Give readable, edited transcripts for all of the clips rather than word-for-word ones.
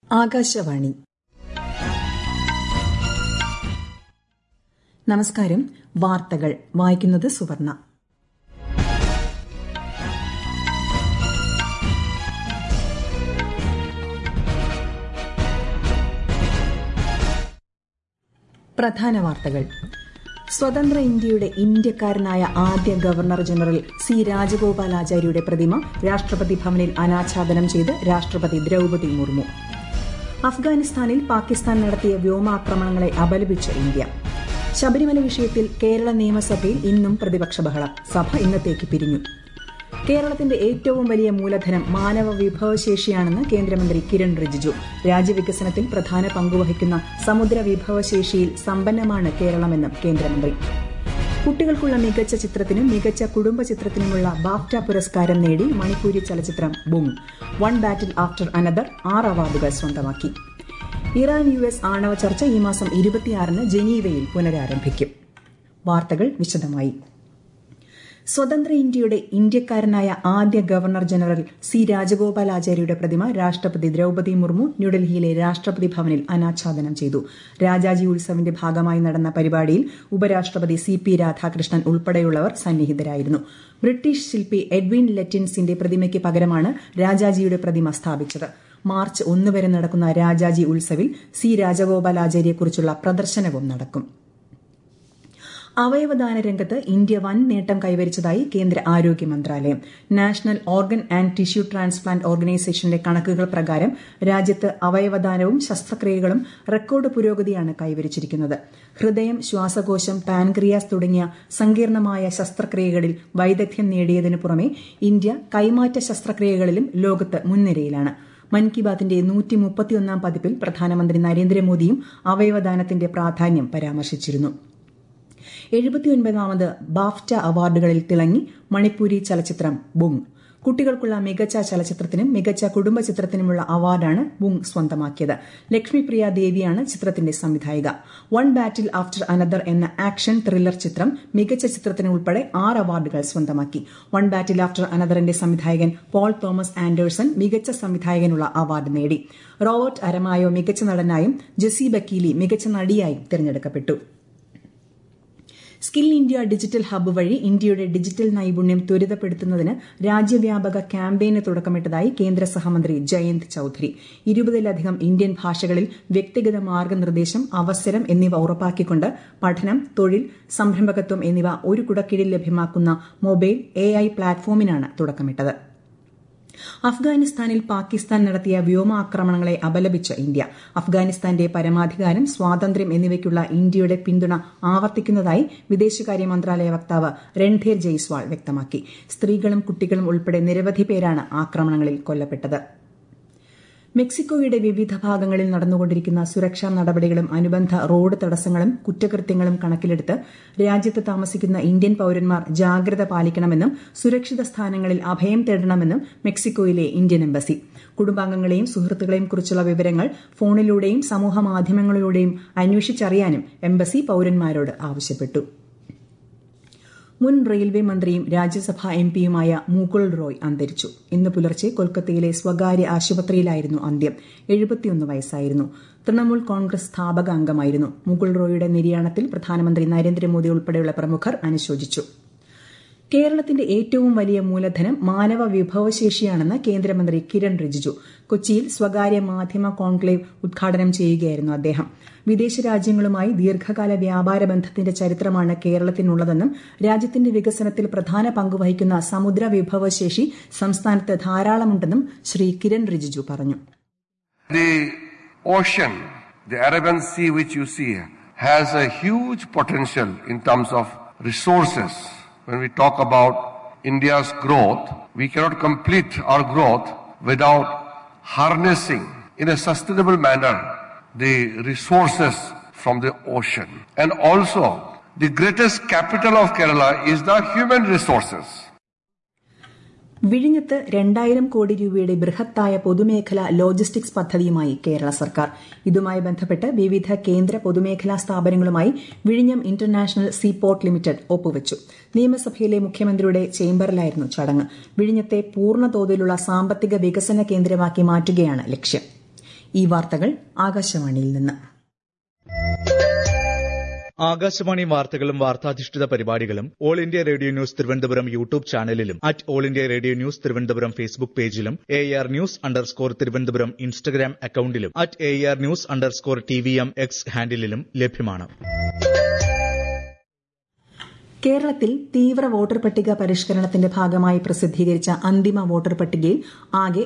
ആകാശവാണി. നമസ്കാരം. വാർത്തകൾ വായിക്കുന്നത് സുവർണ. പ്രധാന വാർത്തകൾ. സ്വതന്ത്ര ഇന്ത്യയുടെ ഇന്ത്യക്കാരനായ ആദ്യ ഗവർണർ ജനറൽ സി രാജഗോപാലാചാര്യയുടെ പ്രതിമ രാഷ്ട്രപതി ഭവനിൽ അനാച്ഛാദനം ചെയ്ത് രാഷ്ട്രപതി ദ്രൌപദി മുർമു. അഫ്ഗാനിസ്ഥാനിൽ പാകിസ്ഥാൻ നടത്തിയ വ്യോമാക്രമണങ്ങളെ അപലപിച്ച് ഇന്ത്യ. ശബരിമല വിഷയത്തിൽ കേരള നിയമസഭയിൽ ഇന്നും പ്രതിപക്ഷ ബഹളം. സഭ ഇന്നത്തേക്ക് പിരിഞ്ഞു. കേരളത്തിന്റെ ഏറ്റവും വലിയ മൂലധനം മാനവ വിഭവശേഷിയാണെന്ന് കേന്ദ്രമന്ത്രി കിരൺ റിജിജു. രാജ്യവികസനത്തിൽ പ്രധാന പങ്കുവഹിക്കുന്ന സമുദ്ര വിഭവശേഷിയിൽ സമ്പന്നമാണ് കേരളമെന്നും കേന്ദ്രമന്ത്രി. കുട്ടികൾക്കുള്ള മികച്ച ചിത്രത്തിനും മികച്ച കുടുംബ ചിത്രത്തിനുമുള്ള ബാഫ്റ്റ പുരസ്കാരം നേടി മണിപ്പൂരി ചലച്ചിത്രം Boong. One battle after another 6 അവാർഡുകൾ സ്വന്തമാക്കി. ഇറാൻ US ആണവ ചർച്ച ഈ മാസം 26-ന് ജനീവയിൽ പുനരാരംഭിക്കും. വാർത്തകൾ വിശദമായി. സ്വതന്ത്ര ഇന്ത്യയുടെ ഇന്ത്യക്കാരനായ ആദ്യ ഗവർണർ ജനറൽ സി രാജഗോപാലാചാര്യയുടെ പ്രതിമ രാഷ്ട്രപതി ദ്രൌപദി മുർമു ന്യൂഡൽഹിയിലെ രാഷ്ട്രപതി ഭവനിൽ അനാച്ഛാദനം ചെയ്തു. രാജാജി ഉത്സവിന്റെ ഭാഗമായി നടന്ന പരിപാടിയിൽ ഉപരാഷ്ട്രപതി CP രാധാകൃഷ്ണൻ ഉൾപ്പെടെയുള്ളവർ സന്നിഹിതരായിരുന്നു. ബ്രിട്ടീഷ് ശില്പി എഡ്വിൻ ലെറ്റിൻസിന്റെ പ്രതിമയ്ക്ക് പകരമാണ് രാജാജിയുടെ പ്രതിമ സ്ഥാപിച്ചത്. മാർച്ച് 1 വരെ നടക്കുന്ന രാജാജി ഉത്സവിൽ സി രാജഗോപാലാചാര്യയെക്കുറിച്ചുള്ള പ്രദർശനവും നടക്കും. അവയവദാന രംഗത്ത് ഇന്ത്യ വൻ നേട്ടം കൈവരിച്ചതായി കേന്ദ്ര ആരോഗ്യ മന്ത്രാലയം. National organ and tissue transplant ഓർഗനൈസേഷന്റെ കണക്കുകൾ പ്രകാരം രാജ്യത്ത് അവയവദാനവും ശസ്ത്രക്രിയകളും റെക്കോർഡ് പുരോഗതിയാണ് കൈവരിച്ചിരിക്കുന്നത്. ഹൃദയം, ശ്വാസകോശം, പാൻക്രിയാസ് തുടങ്ങിയ സങ്കീർണമായ ശസ്ത്രക്രിയകളിൽ വൈദഗ്ധ്യം നേടിയതിനു പുറമെ ഇന്ത്യ കൈമാറ്റ ശസ്ത്രക്രിയകളിലും ലോകത്ത് മുൻനിരയിലാണ്. മൻ കി ബാത്തിന്റെ 131-ാം പതിപ്പിൽ പ്രധാനമന്ത്രി നരേന്ദ്രമോദിയും അവയവദാനത്തിന്റെ പ്രാധാന്യം പരാമർശിച്ചിരുന്നു. 79ാമത് ബാഫ്റ്റ അവാർഡുകളിൽ തിളങ്ങി മണിപ്പൂരി ചലച്ചിത്രം ബുങ്. കുട്ടികൾക്കുള്ള മികച്ച ചലച്ചിത്രത്തിനും മികച്ച കുടുംബ ചിത്രത്തിനുമുള്ള അവാർഡാണ് ബുങ് സ്വന്തമാക്കിയത്. ലക്ഷ്മിപ്രിയ ദേവിയാണ് ചിത്രത്തിന്റെ സംവിധായിക. വൺ ബാറ്റിൽ ആഫ്റ്റർ അനദർ എന്ന ആക്ഷൻ ത്രില്ലർ ചിത്രം മികച്ച ചിത്രത്തിന് ഉൾപ്പെടെ 6 അവാർഡുകൾ സ്വന്തമാക്കി. വൺ ബാറ്റിൽ ആഫ്റ്റർ അനദറിന്റെ സംവിധായകൻ പോൾ തോമസ് ആൻഡേഴ്സൺ മികച്ച സംവിധായകനുള്ള അവാർഡ് നേടി. റോബർട്ട് അരമായോ മികച്ച നടനായും ജെസി ബക്കീലി മികച്ച നടിയായും തിരഞ്ഞെടുക്കപ്പെട്ടു. സ്കിൽ ഇന്ത്യ ഡിജിറ്റൽ ഹബ്ബ് വഴി ഇന്ത്യയുടെ ഡിജിറ്റൽ നൈപുണ്യം ത്വരിതപ്പെടുത്തുന്നതിന് രാജ്യവ്യാപക ക്യാമ്പയിന് തുടക്കമിട്ടതായി കേന്ദ്ര സഹമന്ത്രി ജയന്ത് ചൌധരി. 20-ലധികം ഇന്ത്യൻ ഭാഷകളിൽ വ്യക്തിഗത മാർഗനിർദ്ദേശം, അവസരം എന്നിവ ഉറപ്പാക്കിക്കൊണ്ട് പഠനം, തൊഴിൽ, സംരംഭകത്വം എന്നിവ ഒരു കുടക്കീഴിൽ ലഭ്യമാക്കുന്ന മൊബൈൽ AI പ്ലാറ്റ്ഫോമിനാണ് തുടക്കമിട്ടത്. അഫ്ഗാനിസ്ഥാനിൽ പാകിസ്ഥാൻ നടത്തിയ വ്യോമാക്രമണങ്ങളെ അപലപിച്ച് ഇന്ത്യ. അഫ്ഗാനിസ്ഥാന്റെ പരമാധികാരം, സ്വാതന്ത്ര്യം എന്നിവയ്ക്കുള്ള ഇന്ത്യയുടെ പിന്തുണ ആവർത്തിക്കുന്നതായി വിദേശകാര്യ മന്ത്രാലയ വക്താവ് രൺധീർ ജയ്സ്വാൾ വ്യക്തമാക്കി. സ്ത്രീകളും കുട്ടികളും ഉൾപ്പെടെ നിരവധി പേരാണ് ആക്രമണങ്ങളിൽ കൊല്ലപ്പെട്ടത്. മെക്സിക്കോയുടെ വിവിധ ഭാഗങ്ങളിൽ നടന്നുകൊണ്ടിരിക്കുന്ന സുരക്ഷാ നടപടികളും അനുബന്ധ റോഡ് തടസ്സങ്ങളും കുറ്റകൃത്യങ്ങളും കണക്കിലെടുത്ത് രാജ്യത്ത് താമസിക്കുന്ന ഇന്ത്യൻ പൌരന്മാർ ജാഗ്രത പാലിക്കണമെന്നും സുരക്ഷിത സ്ഥാനങ്ങളിൽ അഭയം തേടണമെന്നും മെക്സിക്കോയിലെ ഇന്ത്യൻ എംബസി. കുടുംബാംഗങ്ങളെയും സുഹൃത്തുക്കളെയും കുറിച്ചുള്ള വിവരങ്ങൾ ഫോണിലൂടെയും സമൂഹമാധ്യമങ്ങളിലൂടെയും അന്വേഷിച്ചറിയാനും എംബസി പൌരന്മാരോട് ആവശ്യപ്പെട്ടു. മുൻ റെയിൽവേ മന്ത്രിയും രാജ്യസഭാ MPയുമായ മുകുൾ റോയ് അന്തരിച്ചു. ഇന്ന് പുലർച്ചെ കൊൽക്കത്തയിലെ സ്വകാര്യ ആശുപത്രിയിലായിരുന്നു അന്ത്യം. 71 വയസ്സായിരുന്നു. തൃണമൂൽ കോൺഗ്രസ് സ്ഥാപക അംഗമായിരുന്നു. മുകുൾ റോയിയുടെ നിര്യാണത്തിൽ പ്രധാനമന്ത്രി നരേന്ദ്രമോദി ഉൾപ്പെടെയുള്ള പ്രമുഖർ അനുശോചിച്ചു. കേരളത്തിന്റെ ഏറ്റവും വലിയ മൂലധനം മാനവ വിഭവശേഷിയാണെന്ന് കേന്ദ്രമന്ത്രി കിരൺ റിജിജു. കൊച്ചിയിൽ സ്വകാര്യ മാധ്യമ കോൺക്ലേവ് ഉദ്ഘാടനം ചെയ്യുകയായിരുന്നു അദ്ദേഹം. വിദേശ രാജ്യങ്ങളുമായി ദീർഘകാല വ്യാപാര ബന്ധത്തിന്റെ ചരിത്രമാണ് കേരളത്തിനുള്ളതെന്നും രാജ്യത്തിന്റെ വികസനത്തിൽ പ്രധാന പങ്കുവഹിക്കുന്ന സമുദ്ര വിഭവശേഷി സംസ്ഥാനത്ത് ധാരാളമുണ്ടെന്നും ശ്രീ കിരൺ റിജിജു പറഞ്ഞു. The ocean, the Arabian Sea which you see, has a huge potential in terms of resources. When we talk about India's growth, we cannot complete our growth without harnessing in a sustainable manner the resources from the ocean. And also, the greatest capital of Kerala is the human resources. വിഴിഞ്ഞത്ത് 2000 കോടി രൂപയുടെ ബൃഹത്തായ പൊതുമേഖലാ logistics പദ്ധതിയുമായി കേരള സർക്കാർ. ഇതുമായി ബന്ധപ്പെട്ട് വിവിധ കേന്ദ്ര പൊതുമേഖലാ സ്ഥാപനങ്ങളുമായി വിഴിഞ്ഞം ഇന്റർനാഷണൽ സീപോർട്ട് ലിമിറ്റഡ് ഒപ്പുവച്ചു. നിയമസഭയിലെ മുഖ്യമന്ത്രിയുടെ ചേംബറിലായിരുന്നു ചടങ്ങ്. വിഴിഞ്ഞത്തെ പൂർണ്ണതോതിലുള്ള സാമ്പത്തിക വികസന കേന്ദ്രമാക്കി മാറ്റുകയാണ് ലക്ഷ്യം. ഈ വാർത്തകൾ ആകാശവാണിയിൽ നിന്ന്. ആകാശവാണി വാർത്തകളും വാർത്താധിഷ്ഠിത പരിപാടികളും All India Radio News Thiruvananthapuram YouTube ചാനലിലും All India Radio News Thiruvananthapuram Facebook പേജിലും AR News_ തിരുവനന്തപുരം ഇൻസ്റ്റഗ്രാം അക്കൌണ്ടിലും AR News_TVM X ഹാൻഡിലും ലഭ്യമാണ്. കേരളത്തിൽ തീവ്ര വോട്ടർ പട്ടിക പരിഷ്കരണത്തിന്റെ ഭാഗമായി പ്രസിദ്ധീകരിച്ച അന്തിമ വോട്ടർ പട്ടികയിൽ ആകെ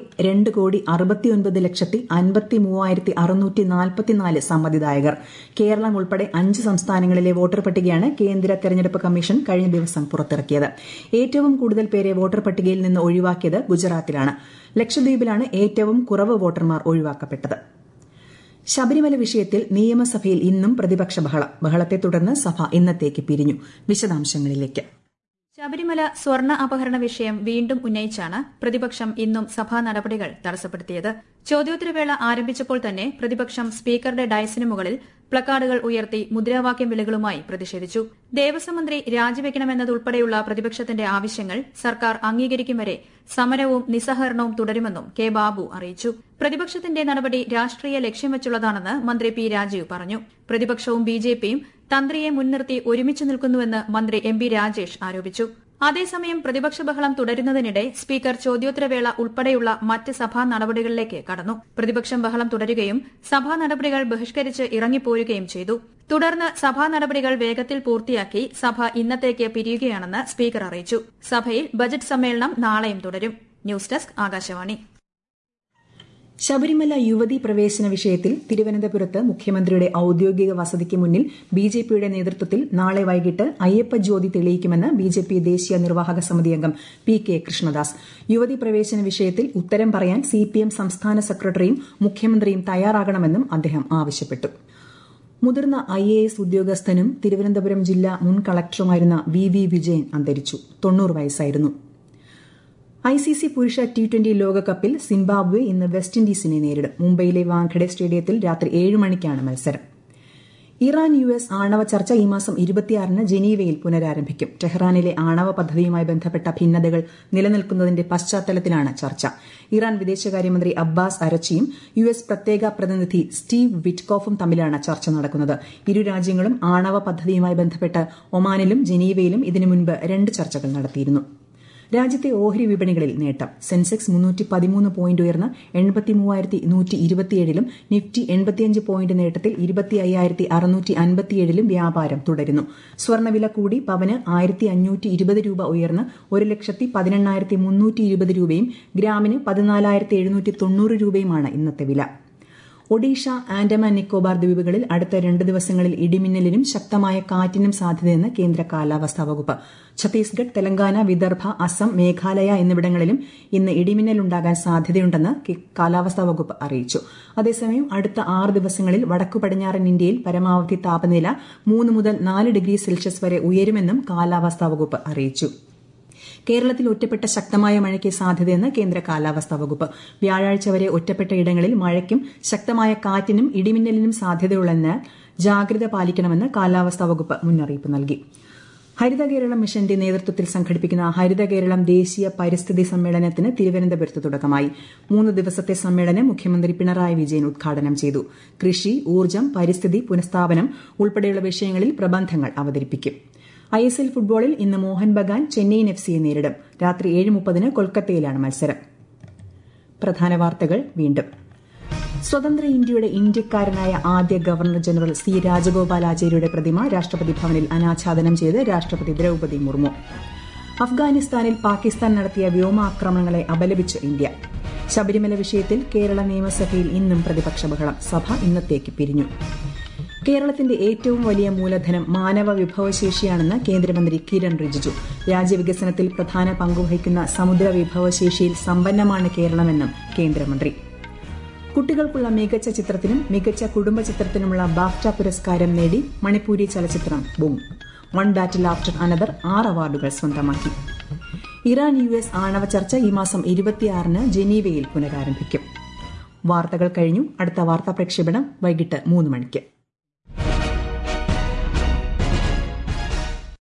2,69,53,644 സമ്മതിദായകർ. കേരളം ഉൾപ്പെടെ 5 സംസ്ഥാനങ്ങളിലെ വോട്ടർ പട്ടികയാണ് കേന്ദ്ര തെരഞ്ഞെടുപ്പ് കമ്മീഷൻ കഴിഞ്ഞ ദിവസം പുറത്തിറക്കിയത്. ഏറ്റവും കൂടുതൽ പേരെ വോട്ടർ പട്ടികയിൽ നിന്ന് ഒഴിവാക്കിയത് ഗുജറാത്തിലാണ്. ലക്ഷദ്വീപിലാണ് ഏറ്റവും കുറവ് വോട്ടർമാർ ഒഴിവാക്കപ്പെട്ടത്. ശബരിമല വിഷയത്തിൽ നിയമസഭയിൽ ഇന്നും പ്രതിപക്ഷ ബഹളത്തെ തുടർന്ന് സഭ ഇന്നത്തേക്ക് പിരിഞ്ഞു. വിശദാംശങ്ങളിലേക്ക്. ശബരിമല സ്വർണ്ണ അപഹരണ വിഷയം വീണ്ടും ഉന്നയിച്ചാണ് പ്രതിപക്ഷം ഇന്നും സഭാ നടപടികൾ തടസ്സപ്പെടുത്തിയത്. ചോദ്യോത്തരവേള ആരംഭിച്ചപ്പോൾ തന്നെ പ്രതിപക്ഷം സ്പീക്കറുടെ ഡയസിന് മുകളിൽ പ്ലക്കാർഡുകൾ ഉയർത്തി മുദ്രാവാക്യം വിളികളുമായി പ്രതിഷേധിച്ചു. ദേവസ്വം മന്ത്രി രാജിവെക്കണമെന്നതുൾപ്പെടെയുള്ള പ്രതിപക്ഷത്തിന്റെ ആവശ്യങ്ങൾ സർക്കാർ അംഗീകരിക്കും വരെ സമരവും നിസ്സഹകരണവും തുടരുമെന്നും കെ ബാബു അറിയിച്ചു. പ്രതിപക്ഷത്തിന്റെ നടപടി രാഷ്ട്രീയ ലക്ഷ്യം വെച്ചുള്ളതാണെന്ന് മന്ത്രി പി രാജീവ് പറഞ്ഞു. പ്രതിപക്ഷവും ബിജെപിയും തന്ത്രിയെ മുൻനിർത്തി ഒരുമിച്ച് നിൽക്കുന്നുവെന്ന് മന്ത്രി എം പി രാജേഷ് ആരോപിച്ചു. അതേസമയം പ്രതിപക്ഷ ബഹളം തുടരുന്നതിനിടെ സ്പീക്കർ ചോദ്യോത്തരവേള ഉൾപ്പെടെയുള്ള മറ്റ് സഭാ നടപടികളിലേക്ക് കടന്നു. പ്രതിപക്ഷം ബഹളം തുടരുകയും സഭാ നടപടികൾ ബഹിഷ്കരിച്ച് ഇറങ്ങിപ്പോരുകയും ചെയ്തു. തുടർന്ന് സഭാ നടപടികൾ വേഗത്തിൽ പൂർത്തിയാക്കി സഭ ഇന്നത്തേക്ക് പിരിയുകയാണെന്ന് സ്പീക്കർ അറിയിച്ചു. സഭയിൽ ബജറ്റ് സമ്മേളനം നാളെയും തുടരും. News desk Akashvani. ശബരിമല യുവതീ പ്രവേശന വിഷയത്തിൽ തിരുവനന്തപുരത്ത് മുഖ്യമന്ത്രിയുടെ ഔദ്യോഗിക വസതിക്ക് മുന്നിൽ ബിജെപിയുടെ നേതൃത്വത്തിൽ നാളെ വൈകിട്ട് അയ്യപ്പ ജ്യോതി തെളിയിക്കുമെന്ന് ബിജെപി ദേശീയ നിർവാഹക സമിതി അംഗം PK കൃഷ്ണദാസ്. യുവതീ പ്രവേശന വിഷയത്തിൽ ഉത്തരം പറയാൻ CPM സംസ്ഥാന സെക്രട്ടറിയും മുഖ്യമന്ത്രിയും തയ്യാറാകണമെന്നും അദ്ദേഹം ആവശ്യപ്പെട്ടു. മുതിർന്ന IAS ഉദ്യോഗസ്ഥനും തിരുവനന്തപുരം ജില്ലാ മുൻ കളക്ടറുമായിരുന്ന VV വിജയൻ അന്തരിച്ചു. 90 വയസ്സായിരുന്നു. ICC പുരുഷ T20 ലോകകപ്പിൽ സിംബാബ്വെ ഇന്ന് വെസ്റ്റ് ഇൻഡീസിനെ നേരിടും. മുംബൈയിലെ വാങ്കഡെ സ്റ്റേഡിയത്തിൽ രാത്രി 7 മണിക്കാണ് മത്സരം. ഇറാൻ US ആണവ ചർച്ച ഈ മാസം 26-ന് ജനീവയിൽ പുനരാരംഭിക്കും. ടെഹ്റാനിലെ ആണവ പദ്ധതിയുമായി ബന്ധപ്പെട്ട ഭിന്നതകൾ നിലനിൽക്കുന്നതിന്റെ പശ്ചാത്തലത്തിലാണ് ചർച്ച. ഇറാൻ വിദേശകാര്യമന്ത്രി അബ്ബാസ് അരച്ചിയും US പ്രത്യേക പ്രതിനിധി സ്റ്റീവ് വിറ്റ്കോഫും തമ്മിലാണ് ചർച്ച നടക്കുന്നത്. ഇരു രാജ്യങ്ങളും ആണവ പദ്ധതിയുമായി ബന്ധപ്പെട്ട് ഒമാനിലും ജനീവയിലും ഇതിനു മുൻപ് 2 ചർച്ചകൾ നടത്തിയിരുന്നു. രാജ്യത്തെ ഓഹരി വിപണികളിൽ നേട്ടം. സെൻസെക്സ് 313 പോയിന്റ് ഉയർന്ന് 83,127-ലും നിഫ്റ്റി 85 പോയിന്റ് നേട്ടത്തിൽ 25,657-ലും വ്യാപാരം തുടരുന്നു. സ്വർണ്ണവില കൂടി പവന് 1,520 രൂപ ഉയർന്ന് 1,18,320 രൂപയും ഗ്രാമിന് 14,790 രൂപയുമാണ് ഇന്നത്തെ വില. ഒഡീഷ, ആൻഡമാൻ നിക്കോബാർ ദ്വീപുകളിൽ അടുത്ത 2 ദിവസങ്ങളിൽ ഇടിമിന്നലിനും ശക്തമായ കാറ്റിനും സാധ്യതയെന്ന് കേന്ദ്ര കാലാവസ്ഥാ വകുപ്പ്. ഛത്തീസ്ഗഡ്, തെലങ്കാന, വിദർഭ, അസം, മേഘാലയ എന്നിവിടങ്ങളിലും ഇന്ന് ഇടിമിന്നലുണ്ടാകാൻ സാധ്യതയുണ്ടെന്ന് കാലാവസ്ഥാ വകുപ്പ് അറിയിച്ചു. അതേസമയം അടുത്ത 6 ദിവസങ്ങളിൽ വടക്കു പടിഞ്ഞാറൻ ഇന്ത്യയിൽ പരമാവധി താപനില 3 മുതൽ 4 ഡിഗ്രി സെൽഷ്യസ് വരെ ഉയരുമെന്നും കാലാവസ്ഥാ വകുപ്പ് അറിയിച്ചു. കേരളത്തിൽ ഒറ്റപ്പെട്ട ശക്തമായ മഴയ്ക്ക് സാധ്യതയെന്ന് കേന്ദ്ര കാലാവസ്ഥാ വകുപ്പ്. വ്യാഴാഴ്ച വരെ ഒറ്റപ്പെട്ട ഇടങ്ങളിൽ മഴയ്ക്കും ശക്തമായ കാറ്റിനും ഇടിമിന്നലിനും സാധ്യതയുള്ളതിനാൽ ജാഗ്രത പാലിക്കണമെന്ന് കാലാവസ്ഥാ വകുപ്പ് മുന്നറിയിപ്പ് നൽകി. ഹരിത കേരളം മിഷന്റെ നേതൃത്വത്തിൽ സംഘടിപ്പിക്കുന്ന ഹരിത കേരളം ദേശീയ പരിസ്ഥിതി സമ്മേളനത്തിന് തിരുവനന്തപുരത്ത് തുടക്കമായി. 3 ദിവസത്തെ സമ്മേളനം മുഖ്യമന്ത്രി പിണറായി വിജയൻ ഉദ്ഘാടനം ചെയ്തു. കൃഷി, ഊർജ്ജം, പരിസ്ഥിതി പുനഃസ്ഥാപനം ഉൾപ്പെടെയുള്ള വിഷയങ്ങളിൽ പ്രബന്ധങ്ങൾ അവതരിപ്പിക്കും. ISL ഫുട്ബോളിൽ ഇന്ന് മോഹൻ ബഗാൻ ചെന്നൈയിൻ FCയെ നേരിടും. രാത്രി 7:30-ന് കൊൽക്കത്തയിലാണ് മത്സരം. പ്രധാന വാർത്തകൾ വീണ്ടും. സ്വതന്ത്ര ഇന്ത്യയുടെ ഇന്ത്യക്കാരനായ ആദ്യ ഗവർണർ ജനറൽ C രാജഗോപാലാചാര്യയുടെ പ്രതിമ രാഷ്ട്രപതി ഭവനിൽ അനാച്ഛാദനം ചെയ്ത് രാഷ്ട്രപതി ദ്രൌപദി മുർമു. അഫ്ഗാനിസ്ഥാനിൽ പാകിസ്ഥാൻ നടത്തിയ വ്യോമാക്രമണങ്ങളെ അപലപിച്ച് ഇന്ത്യ. ശബരിമല വിഷയത്തിൽ കേരള നിയമസഭയിൽ ഇന്നും പ്രതിപക്ഷ ബഹളം. സഭ ഇന്നത്തേക്ക് പിരിഞ്ഞു. കേരളത്തിന്റെ ഏറ്റവും വലിയ മൂലധനം മാനവ വിഭവശേഷിയാണെന്ന് കേന്ദ്രമന്ത്രി കിരൺ റിജിജു. രാജ്യവികസനത്തിൽ പ്രധാന പങ്കുവഹിക്കുന്ന സമുദ്ര വിഭവശേഷിയിൽ സമ്പന്നമാണ് കേരളമെന്നും കേന്ദ്രമന്ത്രി. കുട്ടികൾക്കുള്ള മികച്ച ചിത്രത്തിനും മികച്ച കുടുംബ ചിത്രത്തിനുമുള്ള ബാഫ്റ്റ പുരസ്കാരം നേടി മണിപ്പൂരി ചലച്ചിത്രം Boong. One battle after another 6 അവാർഡുകൾ സ്വന്തമാക്കി. ഇറാൻ US ആണവ ചർച്ച ഈ മാസം 26-ന് ജനീവയിൽ പുനരാരംഭിക്കും. വാർത്തകൾ കഴിഞ്ഞു. അടുത്ത വാർത്താ പ്രക്ഷേപണം വൈകിട്ട് 3 മണിക്ക്.